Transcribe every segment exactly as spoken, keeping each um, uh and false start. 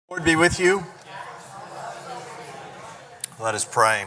Lord be with you. Let us pray.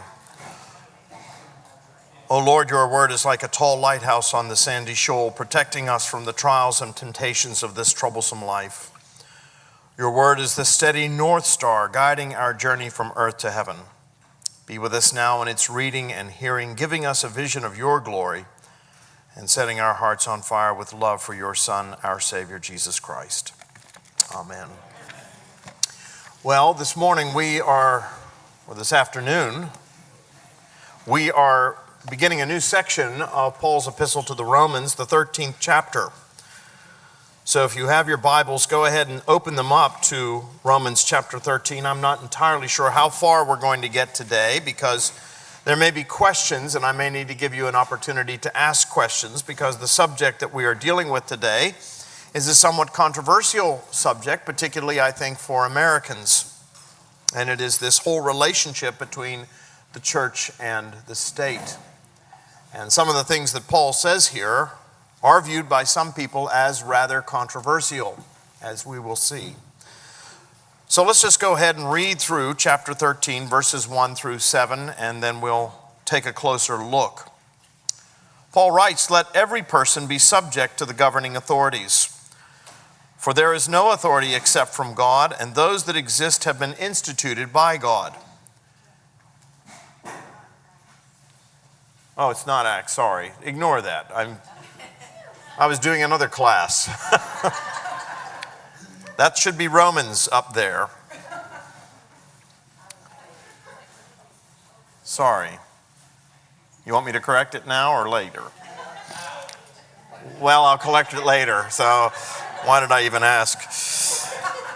O Lord, your word is like a tall lighthouse on the sandy shoal, protecting us from the trials and temptations of this troublesome life. Your word is the steady north star guiding our journey from earth to heaven. Be with us now in its reading and hearing, giving us a vision of your glory and setting our hearts on fire with love for your Son, our Savior, Jesus Christ. Amen. Well, this morning we are, or this afternoon, we are beginning a new section of Paul's epistle to the Romans, the thirteenth chapter. So if you have your Bibles, go ahead and open them up to Romans chapter thirteen. I'm not entirely sure how far we're going to get today because there may be questions and I may need to give you an opportunity to ask questions because the subject that we are dealing with today is a somewhat controversial subject, particularly, I think, for Americans. And it is this whole relationship between the church and the state. And some of the things that Paul says here are viewed by some people as rather controversial, as we will see. So let's just go ahead and read through chapter thirteen, verses one through seven, and then we'll take a closer look. Paul writes, "Let every person be subject to the governing authorities. For there is no authority except from God, and those that exist have been instituted by God." Oh, it's not Acts, sorry. Ignore that. I'm, I was doing another class. That should be Romans up there. Sorry. You want me to correct it now or later? Well, I'll correct it later, so why did I even ask?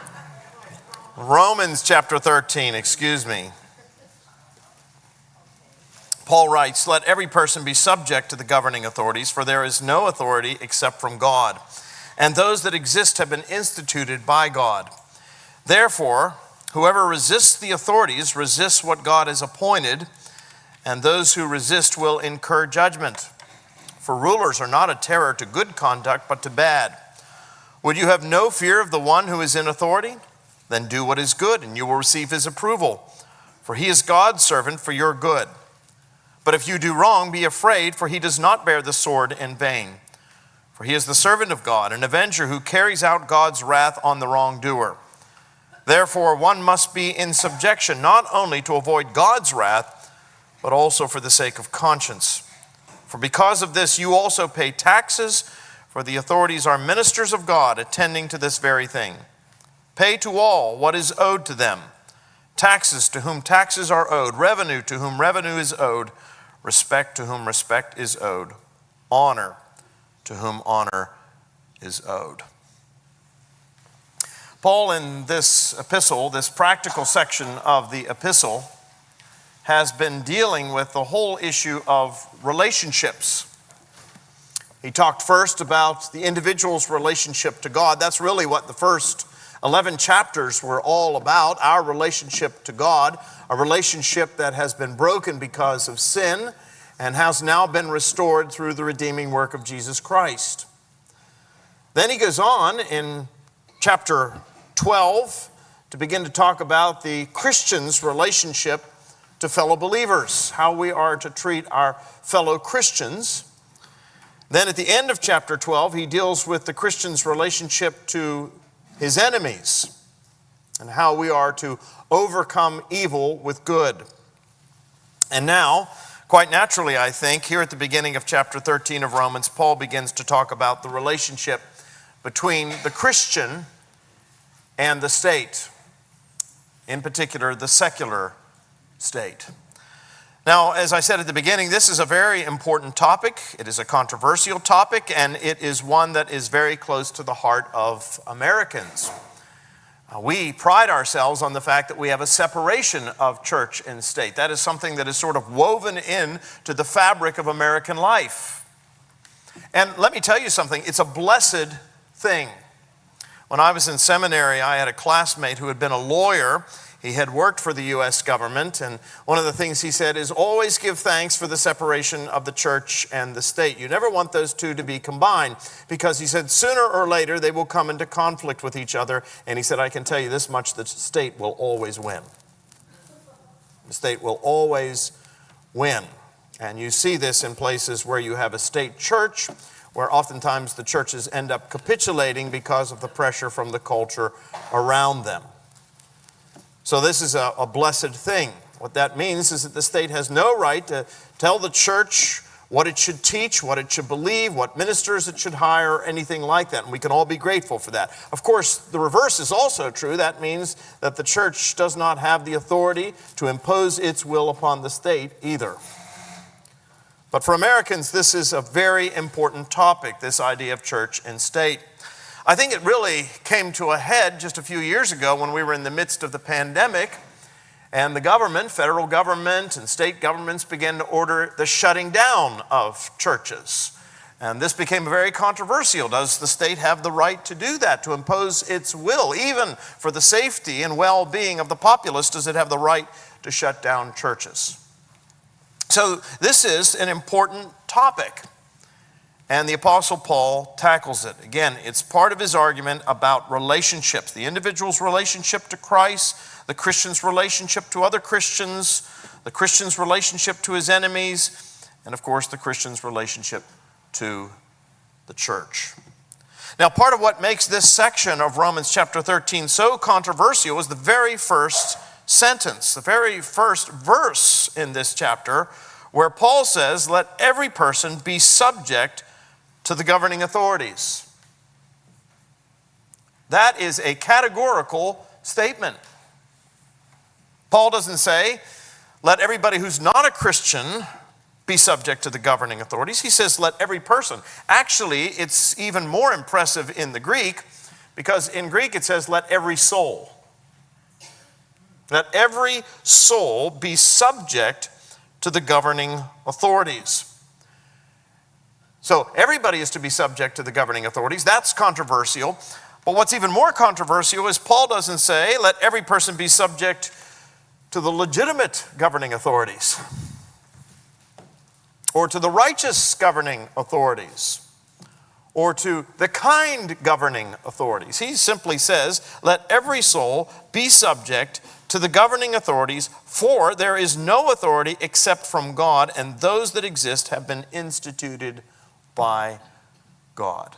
Romans chapter thirteen, excuse me. Paul writes, "Let every person be subject to the governing authorities, for there is no authority except from God, and those that exist have been instituted by God. Therefore, whoever resists the authorities resists what God has appointed, and those who resist will incur judgment. For rulers are not a terror to good conduct, but to bad. Would you have no fear of the one who is in authority? Then do what is good, and you will receive his approval, for he is God's servant for your good. But if you do wrong, be afraid, for he does not bear the sword in vain. For he is the servant of God, an avenger who carries out God's wrath on the wrongdoer. Therefore, one must be in subjection, not only to avoid God's wrath, but also for the sake of conscience. For because of this, you also pay taxes, for the authorities are ministers of God, attending to this very thing. Pay to all what is owed to them. Taxes to whom taxes are owed, revenue to whom revenue is owed, respect to whom respect is owed, honor to whom honor is owed." Paul, in this epistle, this practical section of the epistle, has been dealing with the whole issue of relationships. He talked first about the individual's relationship to God. That's really what the first eleven chapters were all about, our relationship to God, a relationship that has been broken because of sin and has now been restored through the redeeming work of Jesus Christ. Then he goes on in chapter twelve to begin to talk about the Christian's relationship to fellow believers, how we are to treat our fellow Christians. Then at the end of chapter twelve, he deals with the Christian's relationship to his enemies and how we are to overcome evil with good. And now, quite naturally, I think, here at the beginning of chapter thirteen of Romans, Paul begins to talk about the relationship between the Christian and the state, in particular, the secular state. Now, as I said at the beginning, this is a very important topic. It is a controversial topic, and it is one that is very close to the heart of Americans. Uh, we pride ourselves on the fact that we have a separation of church and state. That is something that is sort of woven in to the fabric of American life. And let me tell you something, it's a blessed thing. When I was in seminary, I had a classmate who had been a lawyer. He had worked for the U S government, and one of the things he said is always give thanks for the separation of the church and the state. You never want those two to be combined, because he said sooner or later they will come into conflict with each other, and he said, I can tell you this much, the state will always win. The state will always win. And you see this in places where you have a state church, where oftentimes the churches end up capitulating because of the pressure from the culture around them. So this is a, a blessed thing. What that means is that the state has no right to tell the church what it should teach, what it should believe, what ministers it should hire, or anything like that. And we can all be grateful for that. Of course, the reverse is also true. That means that the church does not have the authority to impose its will upon the state either. But for Americans, this is a very important topic, this idea of church and state. I think it really came to a head just a few years ago when we were in the midst of the pandemic, and the government, federal government and state governments began to order the shutting down of churches. And this became very controversial. Does the state have the right to do that, to impose its will? Even for the safety and well-being of the populace, does it have the right to shut down churches? So this is an important topic. And the Apostle Paul tackles it. Again, it's part of his argument about relationships. The individual's relationship to Christ, the Christian's relationship to other Christians, the Christian's relationship to his enemies, and of course the Christian's relationship to the church. Now, part of what makes this section of Romans chapter thirteen so controversial is the very first sentence, the very first verse in this chapter, where Paul says, let every person be subject to the governing authorities. That is a categorical statement. Paul doesn't say, let everybody who's not a Christian be subject to the governing authorities. He says, let every person. Actually, it's even more impressive in the Greek, because in Greek it says, let every soul. Let every soul be subject to the governing authorities. So everybody is to be subject to the governing authorities. That's controversial. But what's even more controversial is Paul doesn't say, let every person be subject to the legitimate governing authorities, or to the righteous governing authorities, or to the kind governing authorities. He simply says, let every soul be subject to the governing authorities, for there is no authority except from God, and those that exist have been instituted by God.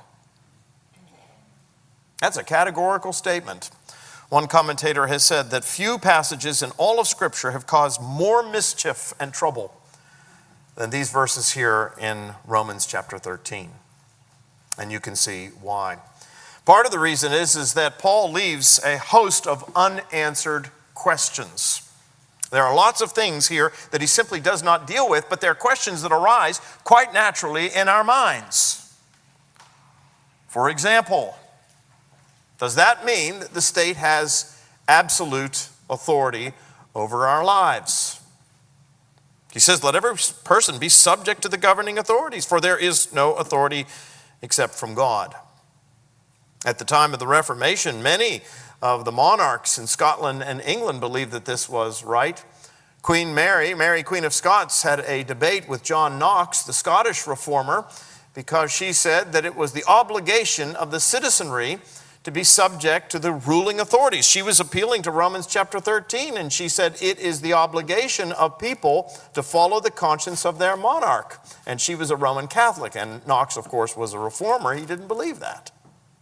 That's a categorical statement. One commentator has said that few passages in all of Scripture have caused more mischief and trouble than these verses here in Romans chapter thirteen. And you can see why. Part of the reason is, is that Paul leaves a host of unanswered questions. There are lots of things here that he simply does not deal with, but they're questions that arise quite naturally in our minds. For example, does that mean that the state has absolute authority over our lives? He says, let every person be subject to the governing authorities, for there is no authority except from God. At the time of the Reformation, many of the monarchs in Scotland and England believed that this was right. Queen Mary, Mary Queen of Scots, had a debate with John Knox, the Scottish reformer, because she said that it was the obligation of the citizenry to be subject to the ruling authorities. She was appealing to Romans chapter thirteen, and she said it is the obligation of people to follow the conscience of their monarch. And she was a Roman Catholic, and Knox, of course, was a reformer. He didn't believe that.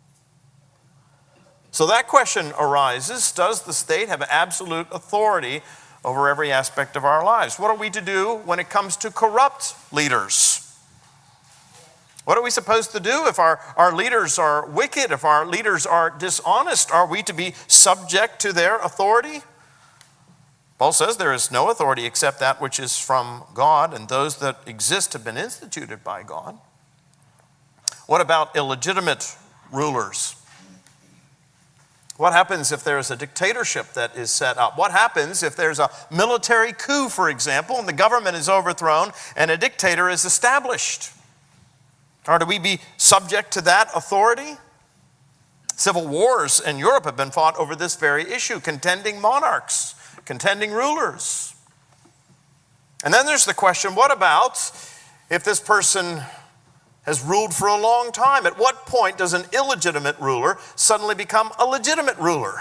So that question arises, does the state have absolute authority over every aspect of our lives? What are we to do when it comes to corrupt leaders? What are we supposed to do if our, our leaders are wicked, if our leaders are dishonest? Are we to be subject to their authority? Paul says there is no authority except that which is from God, and those that exist have been instituted by God. What about illegitimate rulers? What happens if there's a dictatorship that is set up? What happens if there's a military coup, for example, and the government is overthrown and a dictator is established? Or do we be subject to that authority? Civil wars in Europe have been fought over this very issue, contending monarchs, contending rulers. And then there's the question, what about if this person has ruled for a long time? At what point does an illegitimate ruler suddenly become a legitimate ruler?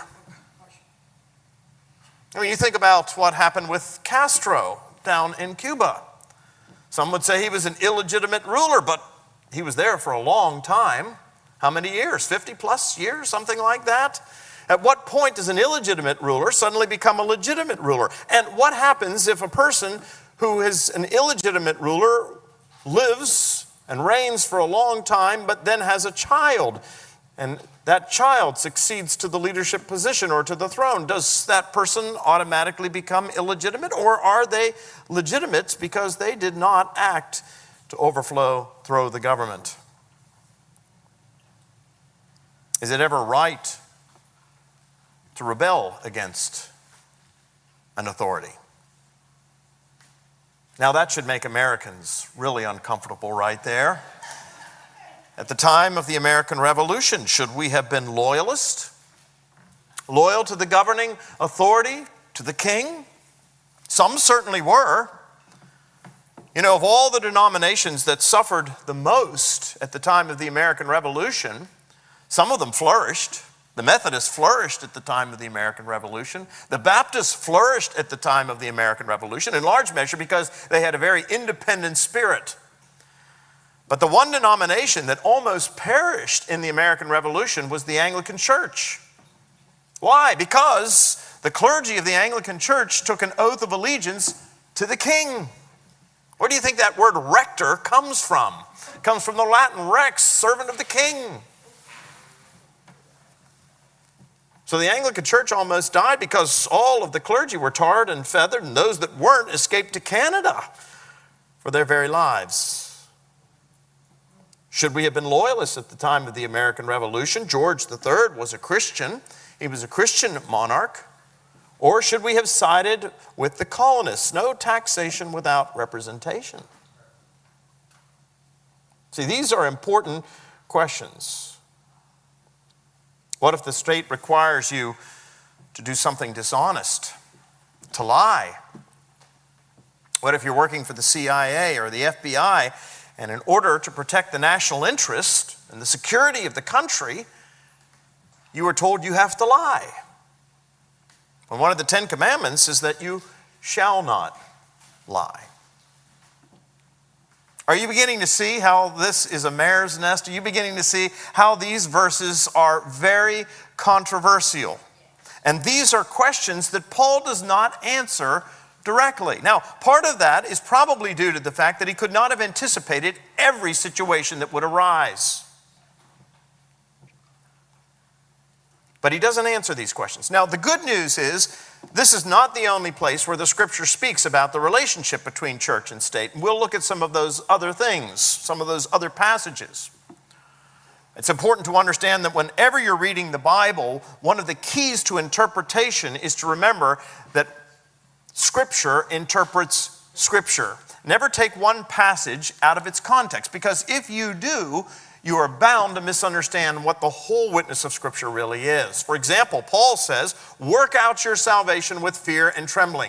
I mean, you think about what happened with Castro down in Cuba. Some would say he was an illegitimate ruler, but he was there for a long time. How many years? fifty plus years, something like that? At what point does an illegitimate ruler suddenly become a legitimate ruler? And what happens if a person who is an illegitimate ruler lives and reigns for a long time, but then has a child, and that child succeeds to the leadership position or to the throne? Does that person automatically become illegitimate, or are they legitimate because they did not act to overflow, throw the government? Is it ever right to rebel against an authority? Now that should make Americans really uncomfortable right there. At the time of the American Revolution, should we have been loyalist? Loyal to the governing authority, to the king? Some certainly were. You know, of all the denominations that suffered the most at the time of the American Revolution, some of them flourished. The Methodists flourished at the time of the American Revolution. The Baptists flourished at the time of the American Revolution, in large measure because they had a very independent spirit. But the one denomination that almost perished in the American Revolution was the Anglican Church. Why? Because the clergy of the Anglican Church took an oath of allegiance to the king. Where do you think that word rector comes from? It comes from the Latin rex, servant of the king. So the Anglican Church almost died because all of the clergy were tarred and feathered, and those that weren't escaped to Canada for their very lives. Should we have been loyalists at the time of the American Revolution? George the Third was a Christian. He was a Christian monarch. Or should we have sided with the colonists? No taxation without representation. See, these are important questions. What if the state requires you to do something dishonest, to lie? What if you're working for the C I A or the F B I, and in order to protect the national interest and the security of the country, you were told you have to lie? And one of the Ten Commandments is that you shall not lie. Are you beginning to see how this is a mare's nest? Are you beginning to see how these verses are very controversial? And these are questions that Paul does not answer directly. Now, part of that is probably due to the fact that he could not have anticipated every situation that would arise. But he doesn't answer these questions. Now, the good news is this is not the only place where the Scripture speaks about the relationship between church and state. And we'll look at some of those other things, some of those other passages. It's important to understand that whenever you're reading the Bible, one of the keys to interpretation is to remember that Scripture interprets Scripture. Never take one passage out of its context, because if you do, you are bound to misunderstand what the whole witness of Scripture really is. For example, Paul says, work out your salvation with fear and trembling.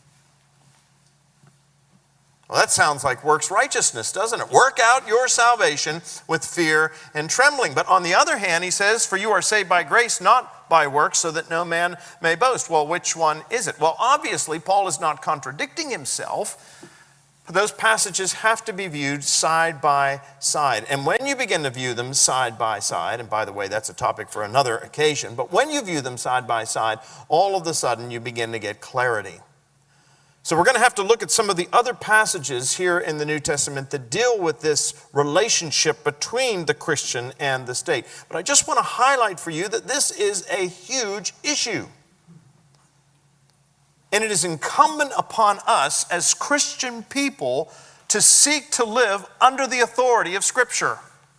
Well, that sounds like works righteousness, doesn't it? Work out your salvation with fear and trembling. But on the other hand, he says, for you are saved by grace, not by works, so that no man may boast. Well, which one is it? Well, obviously, Paul is not contradicting himself. Those passages have to be viewed side by side. And when you begin to view them side by side, and by the way, that's a topic for another occasion, but when you view them side by side, all of a sudden you begin to get clarity. So we're going to have to look at some of the other passages here in the New Testament that deal with this relationship between the Christian and the state. But I just want to highlight for you that this is a huge issue. And it is incumbent upon us as Christian people to seek to live under the authority of Scripture.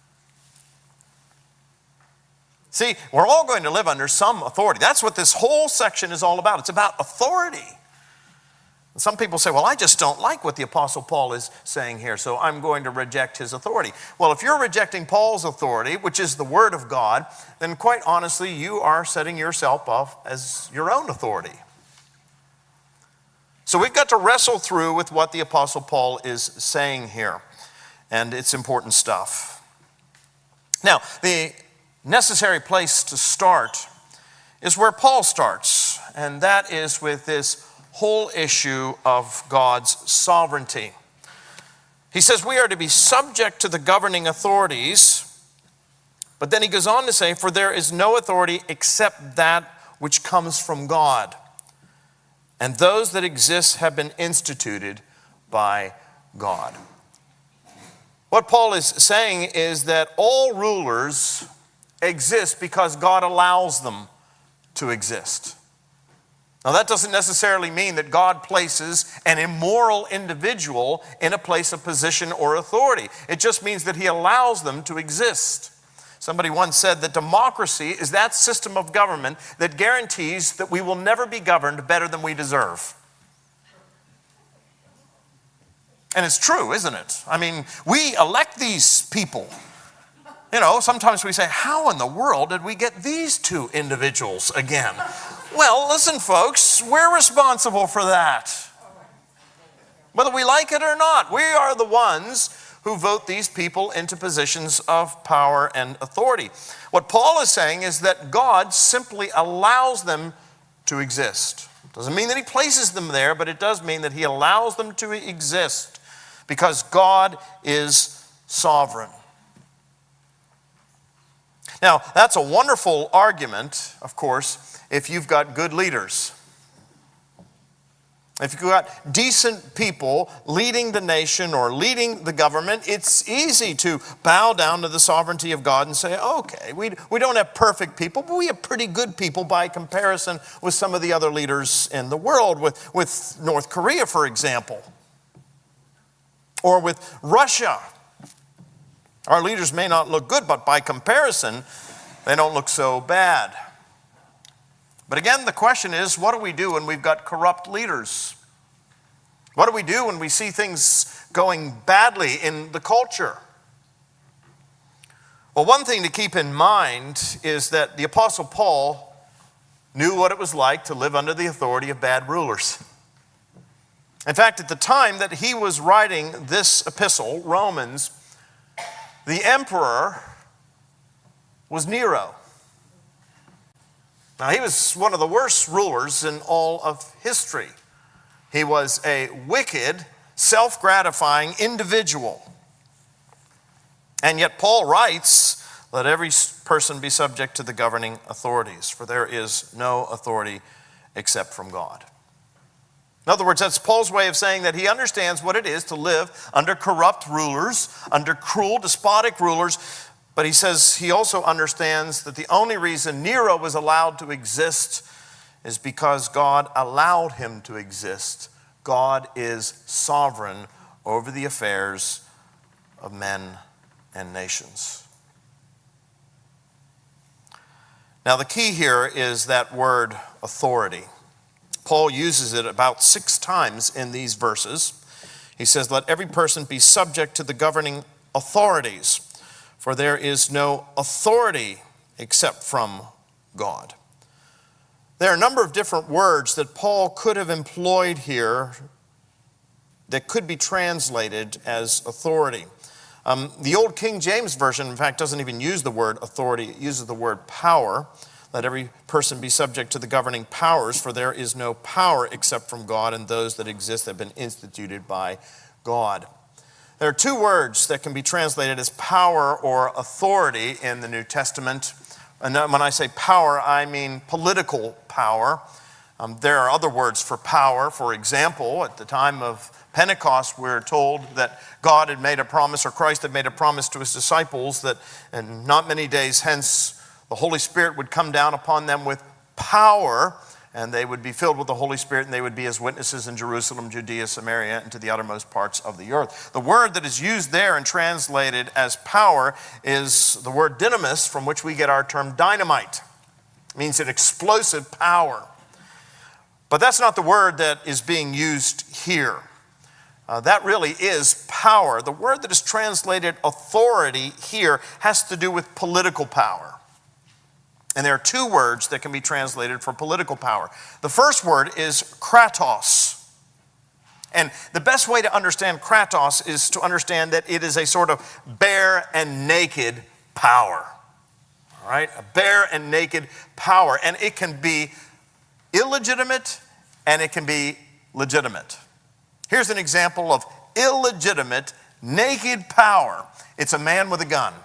See, we're all going to live under some authority. That's what this whole section is all about. It's about authority. Some people say, well, I just don't like what the Apostle Paul is saying here, so I'm going to reject his authority. Well, if you're rejecting Paul's authority, which is the Word of God, then quite honestly, you are setting yourself up as your own authority. So we've got to wrestle through with what the Apostle Paul is saying here, and it's important stuff. Now, the necessary place to start is where Paul starts, and that is with this whole issue of God's sovereignty. He says we are to be subject to the governing authorities, but then he goes on to say, for there is no authority except that which comes from God, and those that exist have been instituted by God. What Paul is saying is that all rulers exist because God allows them to exist. Now, that doesn't necessarily mean that God places an immoral individual in a place of position or authority. It just means that he allows them to exist. Somebody once said that democracy is that system of government that guarantees that we will never be governed better than we deserve. And it's true, isn't it? I mean, we elect these people. You know, sometimes we say, how in the world did we get these two individuals again? Well, listen, folks, we're responsible for that. Whether we like it or not, we are the ones who vote these people into positions of power and authority. What Paul is saying is that God simply allows them to exist. Doesn't mean that he places them there, but it does mean that he allows them to exist because God is sovereign. Now, that's a wonderful argument, of course, if you've got good leaders. If you've got decent people leading the nation or leading the government, it's easy to bow down to the sovereignty of God and say, okay, we, we don't have perfect people, but we have pretty good people by comparison with some of the other leaders in the world, with, with North Korea, for example, or with Russia. Our leaders may not look good, but by comparison, they don't look so bad. But again, the question is, what do we do when we've got corrupt leaders? What do we do when we see things going badly in the culture? Well, one thing to keep in mind is that the Apostle Paul knew what it was like to live under the authority of bad rulers. In fact, at the time that he was writing this epistle, Romans, the emperor was Nero. Now, he was one of the worst rulers in all of history. He was a wicked, self-gratifying individual. And yet Paul writes, let every person be subject to the governing authorities, for there is no authority except from God. In other words, that's Paul's way of saying that he understands what it is to live under corrupt rulers, under cruel, despotic rulers. But he says he also understands that the only reason Nero was allowed to exist is because God allowed him to exist. God is sovereign over the affairs of men and nations. Now, the key here is that word authority. Paul uses it about six times in these verses. He says, let every person be subject to the governing authorities, for there is no authority except from God. There are a number of different words that Paul could have employed here that could be translated as authority. Um, the old King James Version, in fact, doesn't even use the word authority. It uses the word power. Let every person be subject to the governing powers, for there is no power except from God, and those that exist have been instituted by God. There are two words that can be translated as power or authority in the New Testament. And when I say power, I mean political power. Um, there are other words for power. For example, at the time of Pentecost, we're told that God had made a promise, or Christ had made a promise to his disciples that in not many days hence, the Holy Spirit would come down upon them with power, and they would be filled with the Holy Spirit, and they would be his witnesses in Jerusalem, Judea, Samaria, and to the uttermost parts of the earth. The word that is used there and translated as power is the word dynamis, from which we get our term dynamite. It means an explosive power. But that's not the word that is being used here. Uh, that really is power. The word that is translated authority here has to do with political power. And there are two words that can be translated for political power. The first word is kratos. And the best way to understand kratos is to understand that it is a sort of bare and naked power. All right? A bare and naked power. And it can be illegitimate and it can be legitimate. Here's an example of illegitimate, naked power. It's a man with a gun.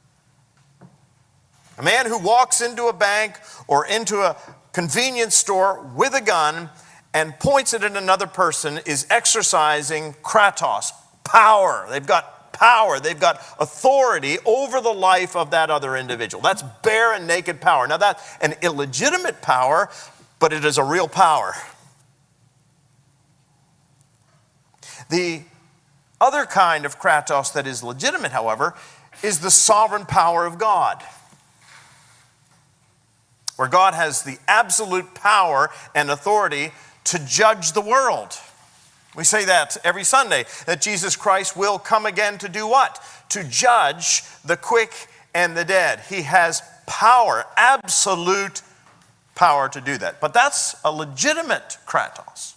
A man who walks into a bank or into a convenience store with a gun and points it at another person is exercising kratos, power. They've got power. They've got authority over the life of that other individual. That's bare and naked power. Now that's an illegitimate power, but it is a real power. The other kind of kratos that is legitimate, however, is the sovereign power of God, where God has the absolute power and authority to judge the world. We say that every Sunday, that Jesus Christ will come again to do what? To judge the quick and the dead. He has power, absolute power to do that. But that's a legitimate kratos.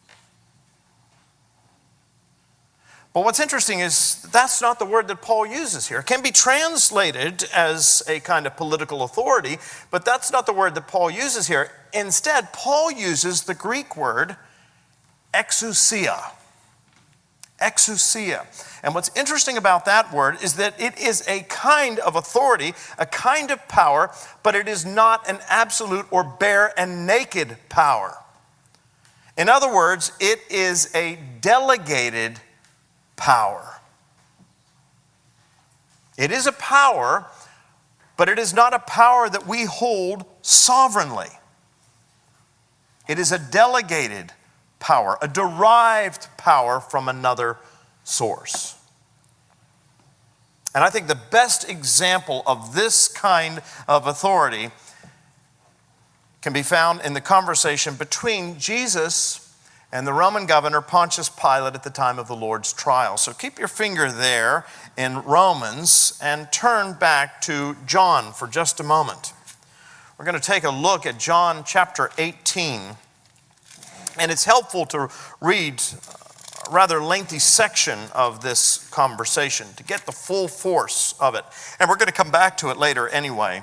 But what's interesting is that's not the word that Paul uses here. It can be translated as a kind of political authority, but that's not the word that Paul uses here. Instead, Paul uses the Greek word exousia. Exousia. And what's interesting about that word is that it is a kind of authority, a kind of power, but it is not an absolute or bare and naked power. In other words, it is a delegated power. It is a power, but it is not a power that we hold sovereignly. It is a delegated power, a derived power from another source. And I think the best example of this kind of authority can be found in the conversation between Jesus and the Roman governor Pontius Pilate at the time of the Lord's trial. So keep your finger there in Romans and turn back to John for just a moment. We're going to take a look at John chapter eighteen. And it's helpful to read a rather lengthy section of this conversation to get the full force of it. And we're going to come back to it later anyway.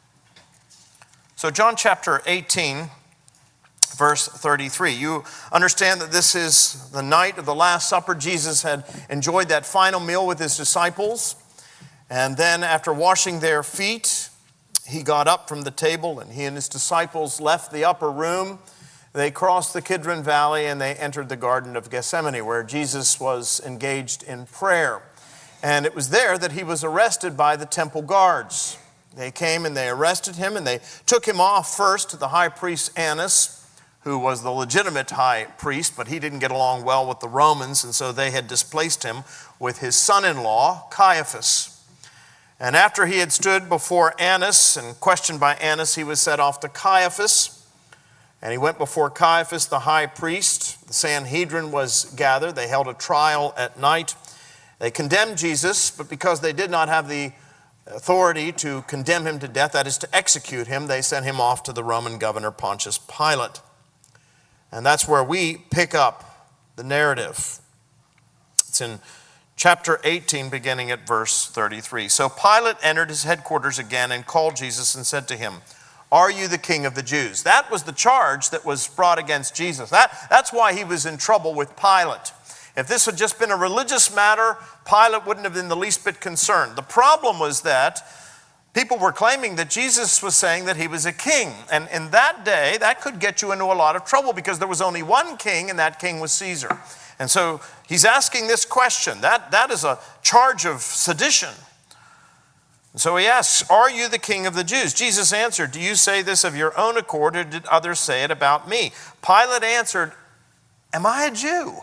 So John chapter eighteen, verse thirty-three. You understand that this is the night of the Last Supper. Jesus had enjoyed that final meal with his disciples. And then after washing their feet, he got up from the table and he and his disciples left the upper room. They crossed the Kidron Valley and they entered the Garden of Gethsemane, where Jesus was engaged in prayer. And it was there that he was arrested by the temple guards. They came and they arrested him and they took him off first to the high priest Annas, who was the legitimate high priest, but he didn't get along well with the Romans, and so they had displaced him with his son-in-law, Caiaphas. And after he had stood before Annas and questioned by Annas, he was sent off to Caiaphas. And he went before Caiaphas, the high priest. The Sanhedrin was gathered. They held a trial at night. They condemned Jesus, but because they did not have the authority to condemn him to death, that is to execute him, they sent him off to the Roman governor Pontius Pilate. And that's where we pick up the narrative. It's in chapter eighteen, beginning at verse thirty-three. So Pilate entered his headquarters again and called Jesus and said to him, "Are you the king of the Jews?" That was the charge that was brought against Jesus. That, that's why he was in trouble with Pilate. If this had just been a religious matter, Pilate wouldn't have been the least bit concerned. The problem was that people were claiming that Jesus was saying that he was a king. And in that day, that could get you into a lot of trouble because there was only one king, and that king was Caesar. And so he's asking this question. That, that is a charge of sedition. So he asks, "Are you the king of the Jews?" Jesus answered, "Do you say this of your own accord, or did others say it about me?" Pilate answered, "Am I a Jew?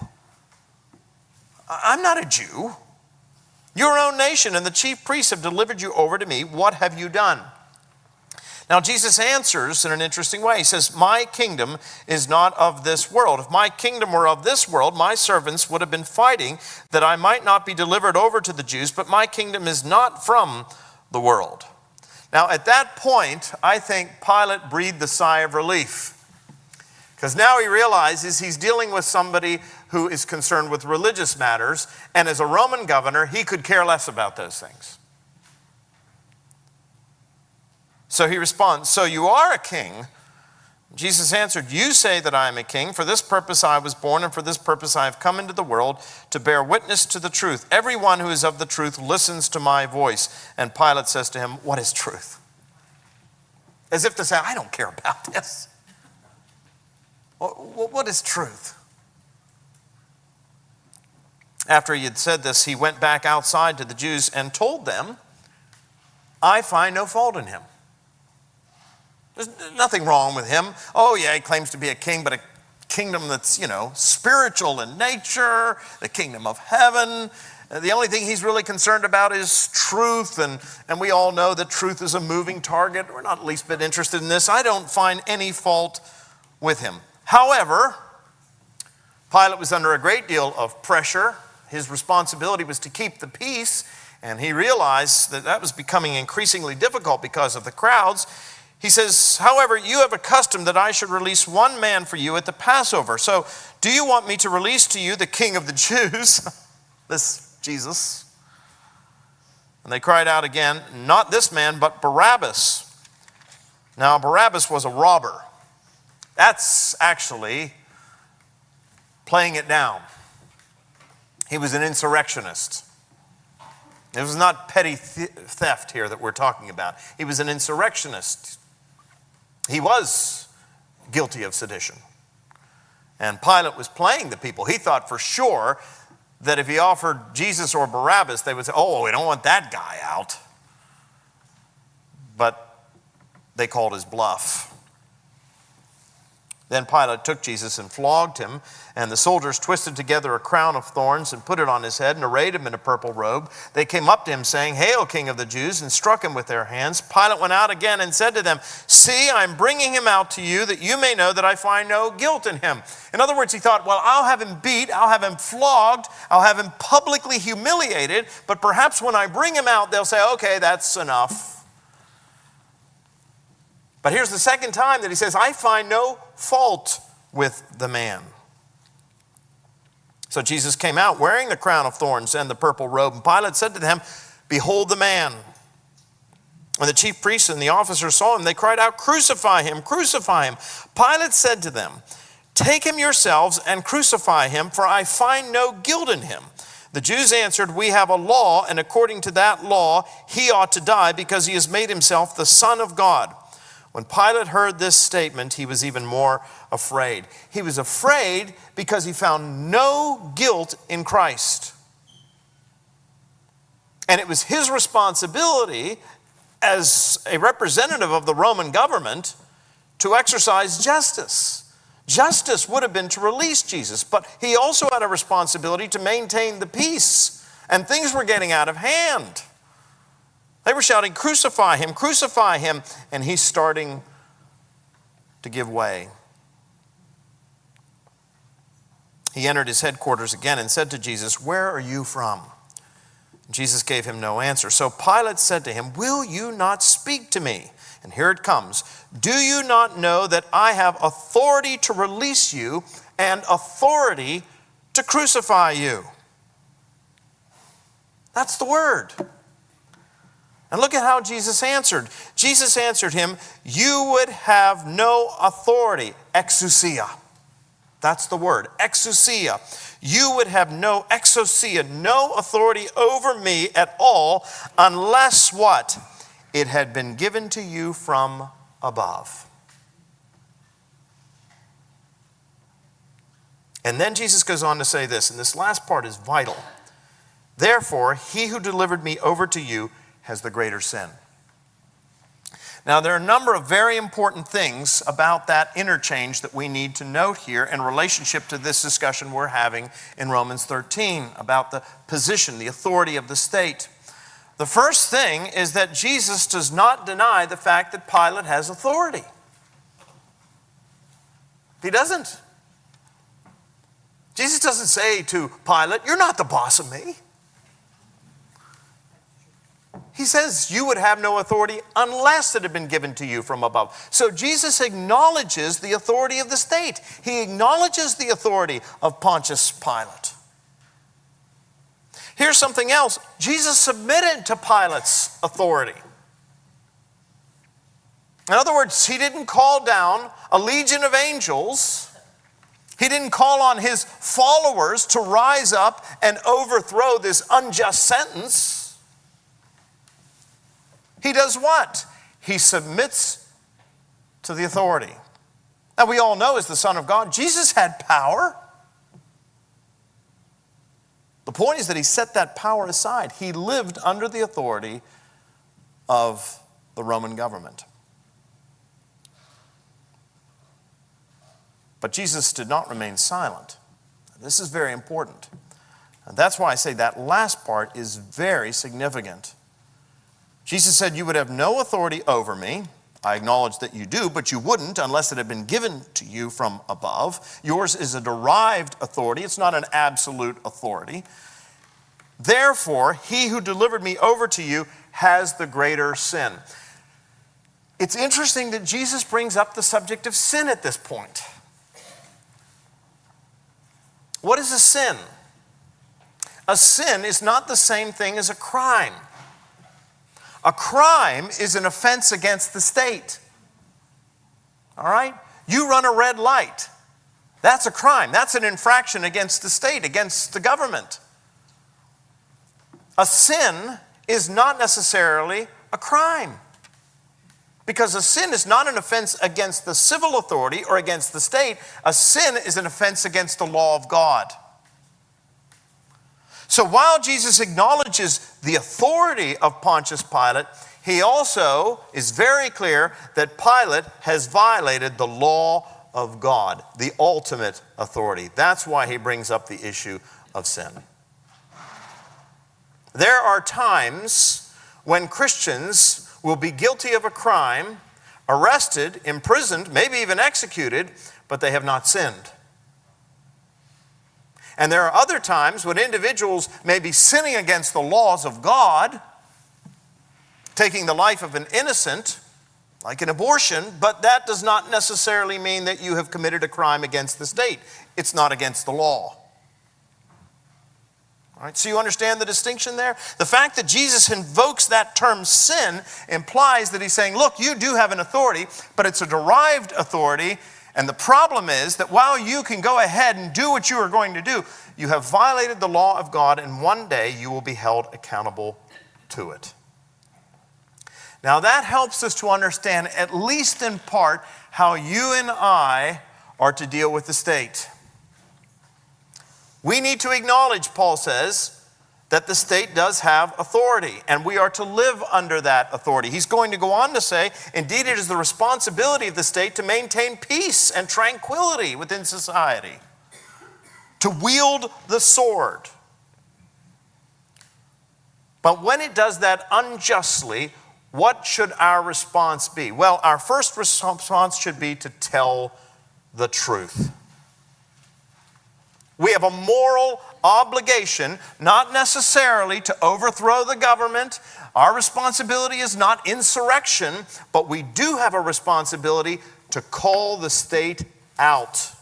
I'm not a Jew. Your own nation and the chief priests have delivered you over to me. What have you done?" Now, Jesus answers in an interesting way. He says, my kingdom is not of this world. If my kingdom were of this world, my servants would have been fighting that I might not be delivered over to the Jews, but my kingdom is not from the world. Now, at that point, I think Pilate breathed a sigh of relief, because now he realizes he's dealing with somebody who is concerned with religious matters, and as a Roman governor, he could care less about those things. So he responds, so you are a king? Jesus answered, you say that I am a king. For this purpose I was born, and for this purpose I have come into the world, to bear witness to the truth. Everyone who is of the truth listens to my voice. And Pilate says to him, what is truth? As if to say, I don't care about this. What is truth? After he had said this, he went back outside to the Jews and told them, I find no fault in him. There's nothing wrong with him. Oh, yeah, he claims to be a king, but a kingdom that's, you know, spiritual in nature, the kingdom of heaven. The only thing he's really concerned about is truth, and, and we all know that truth is a moving target. We're not the least bit interested in this. I don't find any fault with him. However, Pilate was under a great deal of pressure. His responsibility was to keep the peace, and he realized that that was becoming increasingly difficult because of the crowds. He says, however, you have a custom that I should release one man for you at the Passover. So do you want me to release to you the king of the Jews, this Jesus? And they cried out again, not this man, but Barabbas. Now, Barabbas was a robber. That's actually playing it down. He was an insurrectionist. It was not petty theft here that we're talking about. He was an insurrectionist. He was guilty of sedition. And Pilate was playing the people. He thought for sure that if he offered Jesus or Barabbas, they would say, oh, we don't want that guy out. But they called his bluff. Then Pilate took Jesus and flogged him, and the soldiers twisted together a crown of thorns and put it on his head and arrayed him in a purple robe. They came up to him saying, Hail, King of the Jews, and struck him with their hands. Pilate went out again and said to them, See, I'm bringing him out to you that you may know that I find no guilt in him. In other words, he thought, well, I'll have him beat, I'll have him flogged, I'll have him publicly humiliated, but perhaps when I bring him out, they'll say, okay, that's enough. But here's the second time that he says, I find no fault with the man. So Jesus came out wearing the crown of thorns and the purple robe. And Pilate said to them, Behold the man. When the chief priests and the officers saw him, they cried out, Crucify him, crucify him. Pilate said to them, Take him yourselves and crucify him, for I find no guilt in him. The Jews answered, We have a law, and according to that law, he ought to die because he has made himself the Son of God. When Pilate heard this statement, he was even more afraid. He was afraid because he found no guilt in Christ. And it was his responsibility as a representative of the Roman government to exercise justice. Justice would have been to release Jesus, but he also had a responsibility to maintain the peace, and things were getting out of hand. They were shouting, Crucify him, crucify him, and he's starting to give way. He entered his headquarters again and said to Jesus, Where are you from? Jesus gave him no answer. So Pilate said to him, Will you not speak to me? And here it comes. Do you not know that I have authority to release you and authority to crucify you? That's the word. And look at how Jesus answered. Jesus answered him, You would have no authority. Exousia. That's the word. Exousia. You would have no exousia, no authority over me at all, unless what? It had been given to you from above. And then Jesus goes on to say this, and this last part is vital. Therefore, he who delivered me over to you has the greater sin. Now, there are a number of very important things about that interchange that we need to note here in relationship to this discussion we're having in Romans thirteen about the position, the authority of the state. The first thing is that Jesus does not deny the fact that Pilate has authority. He doesn't. Jesus doesn't say to Pilate, "You're not the boss of me." He says, "You would have no authority unless it had been given to you from above." So Jesus acknowledges the authority of the state. He acknowledges the authority of Pontius Pilate. Here's something else. Jesus submitted to Pilate's authority. In other words, he didn't call down a legion of angels. He didn't call on his followers to rise up and overthrow this unjust sentence. He does what? He submits to the authority. Now we all know, as the Son of God, Jesus had power. The point is that he set that power aside. He lived under the authority of the Roman government. But Jesus did not remain silent. This is very important. And that's why I say that last part is very significant. Jesus said, "You would have no authority over me." I acknowledge that you do, but you wouldn't unless it had been given to you from above. Yours is a derived authority. It's not an absolute authority. Therefore, he who delivered me over to you has the greater sin. It's interesting that Jesus brings up the subject of sin at this point. What is a sin? A sin is not the same thing as a crime. A crime is an offense against the state. All right? You run a red light. That's a crime. That's an infraction against the state, against the government. A sin is not necessarily a crime. Because a sin is not an offense against the civil authority or against the state. A sin is an offense against the law of God. So while Jesus acknowledges the authority of Pontius Pilate, he also is very clear that Pilate has violated the law of God, the ultimate authority. That's why he brings up the issue of sin. There are times when Christians will be guilty of a crime, arrested, imprisoned, maybe even executed, but they have not sinned. And there are other times when individuals may be sinning against the laws of God, taking the life of an innocent, like an abortion, but that does not necessarily mean that you have committed a crime against the state. It's not against the law. All right, so you understand the distinction there? The fact that Jesus invokes that term sin implies that he's saying, look, you do have an authority, but it's a derived authority. And the problem is that while you can go ahead and do what you are going to do, you have violated the law of God, and one day you will be held accountable to it. Now that helps us to understand, at least in part, how you and I are to deal with the state. We need to acknowledge, Paul says, that the state does have authority, and we are to live under that authority. He's going to go on to say, indeed, it is the responsibility of the state to maintain peace and tranquility within society, to wield the sword. But when it does that unjustly, what should our response be? Well, our first response should be to tell the truth. We have a moral obligation, not necessarily to overthrow the government. Our responsibility is not insurrection, but we do have a responsibility to call the state out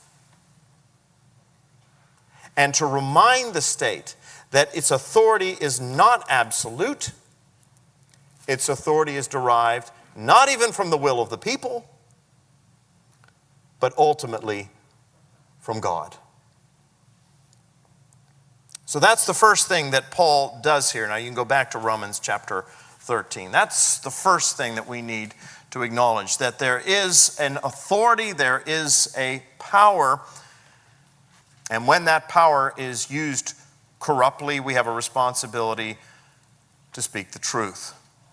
and to remind the state that its authority is not absolute. Its authority is derived not even from the will of the people, but ultimately from God. So that's the first thing that Paul does here. Now you can go back to Romans chapter thirteen. That's the first thing that we need to acknowledge, that there is an authority, there is a power, and when that power is used corruptly, we have a responsibility to speak the truth.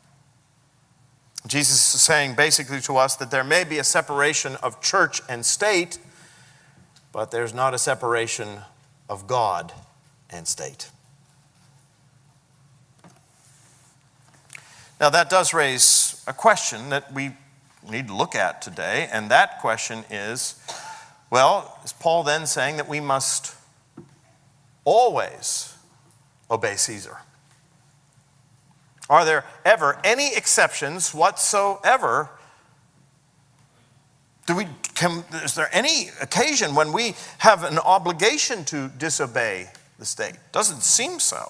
Jesus is saying basically to us that there may be a separation of church and state, but there's not a separation of God and state. Now that does raise a question that we need to look at today, and that question is, well, is Paul then saying that we must always obey Caesar? Are there ever any exceptions whatsoever? Do we, can, is there any occasion when we have an obligation to disobey the state? Doesn't seem so.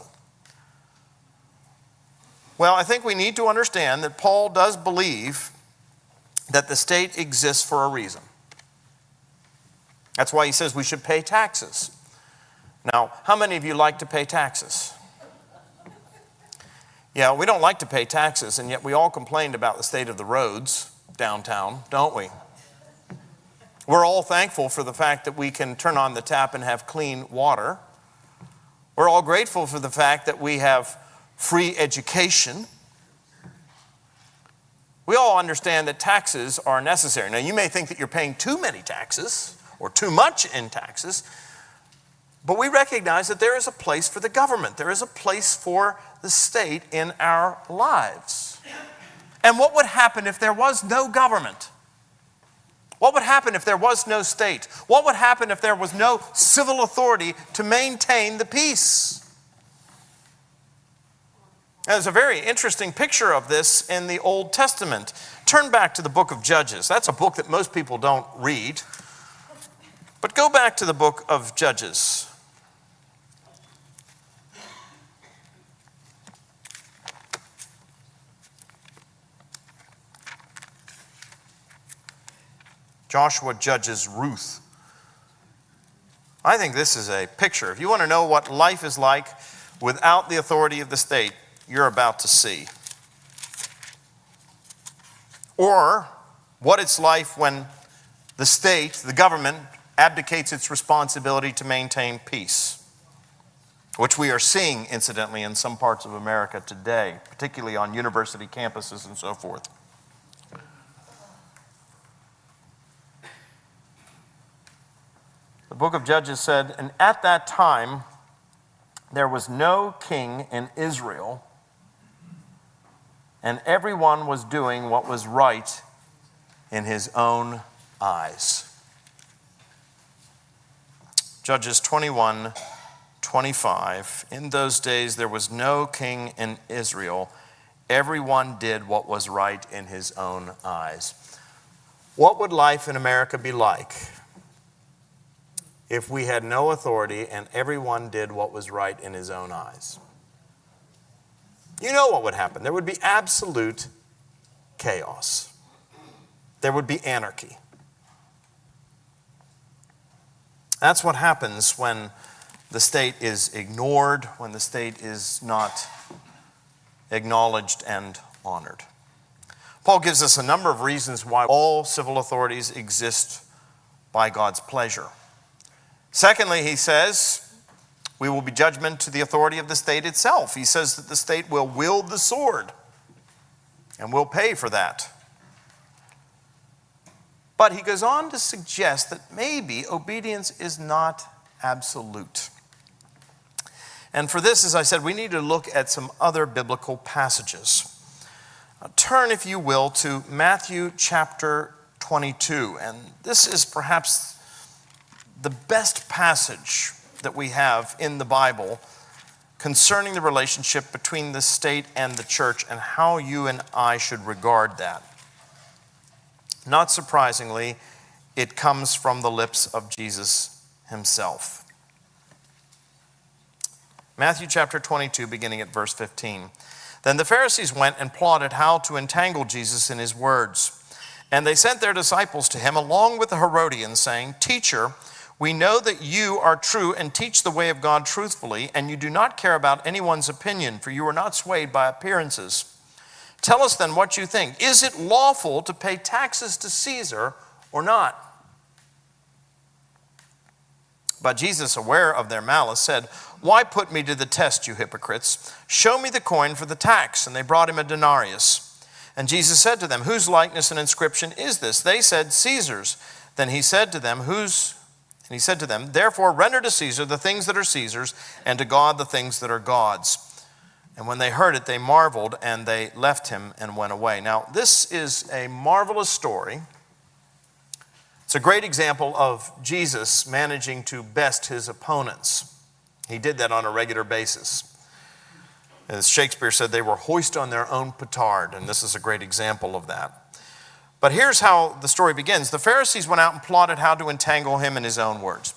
Well, I think we need to understand that Paul does believe that the state exists for a reason. That's why he says we should pay taxes. Now, how many of you like to pay taxes? Yeah, we don't like to pay taxes, and yet we all complained about the state of the roads downtown, don't we? We're all thankful for the fact that we can turn on the tap and have clean water. We're all grateful for the fact that we have free education. We all understand that taxes are necessary. Now, you may think that you're paying too many taxes or too much in taxes, but we recognize that there is a place for the government. There is a place for the state in our lives. And what would happen if there was no government? What would happen if there was no state? What would happen if there was no civil authority to maintain the peace? There's a very interesting picture of this in the Old Testament. Turn back to the book of Judges. That's a book that most people don't read. But go back to the book of Judges. Joshua judges Ruth. I think this is a picture. If you want to know what life is like without the authority of the state, you're about to see. Or what it's like when the state, the government, abdicates its responsibility to maintain peace, which we are seeing, incidentally, in some parts of America today, particularly on university campuses and so forth. The book of Judges said, and at that time there was no king in Israel, and everyone was doing what was right in his own eyes. Judges twenty-one, twenty-five. In those days there was no king in Israel. Everyone did what was right in his own eyes. What would life in America be like if we had no authority and everyone did what was right in his own eyes? You know what would happen. There would be absolute chaos. There would be anarchy. That's what happens when the state is ignored, when the state is not acknowledged and honored. Paul gives us a number of reasons why all civil authorities exist by God's pleasure. Secondly, he says, we will be judgment to the authority of the state itself. He says that the state will wield the sword and will pay for that. But he goes on to suggest that maybe obedience is not absolute. And for this, as I said, we need to look at some other biblical passages. Uh, turn, if you will, to Matthew chapter twenty-two. And this is perhaps the best passage that we have in the Bible concerning the relationship between the state and the church and how you and I should regard that. Not surprisingly, it comes from the lips of Jesus himself. Matthew chapter twenty-two, beginning at verse fifteen. Then the Pharisees went and plotted how to entangle Jesus in his words. And they sent their disciples to him along with the Herodians, saying, Teacher, we know that you are true and teach the way of God truthfully, and you do not care about anyone's opinion, for you are not swayed by appearances. Tell us then what you think. Is it lawful to pay taxes to Caesar or not? But Jesus, aware of their malice, said, Why put me to the test, you hypocrites? Show me the coin for the tax. And they brought him a denarius. And Jesus said to them, Whose likeness and inscription is this? They said, Caesar's. Then he said to them, Whose? And he said to them, Therefore render to Caesar the things that are Caesar's, and to God the things that are God's. And when they heard it, they marveled, and they left him and went away. Now, this is a marvelous story. It's a great example of Jesus managing to best his opponents. He did that on a regular basis. As Shakespeare said, they were hoist on their own petard, and this is a great example of that. But here's how the story begins. The Pharisees went out and plotted how to entangle him, in his own words.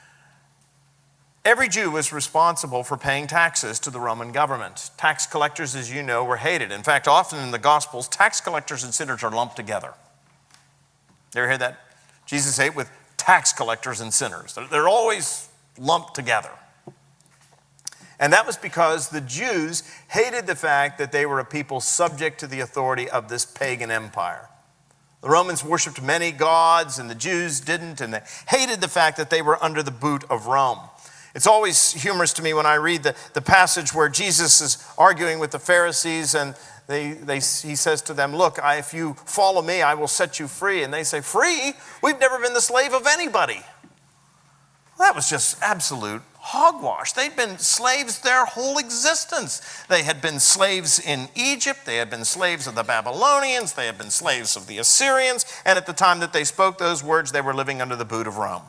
Every Jew was responsible for paying taxes to the Roman government. Tax collectors, as you know, were hated. In fact, often in the Gospels, tax collectors and sinners are lumped together. You ever hear that? Jesus ate with tax collectors and sinners. They're always lumped together. And that was because the Jews hated the fact that they were a people subject to the authority of this pagan empire. The Romans worshipped many gods, and the Jews didn't, and they hated the fact that they were under the boot of Rome. It's always humorous to me when I read the, the passage where Jesus is arguing with the Pharisees, and they, they, he says to them, look, I, if you follow me, I will set you free. And they say, free? We've never been the slave of anybody. Well, that was just absolute hogwash. They'd been slaves their whole existence. They had been slaves in Egypt. They had been slaves of the Babylonians. They had been slaves of the Assyrians. And at the time that they spoke those words, they were living under the boot of Rome.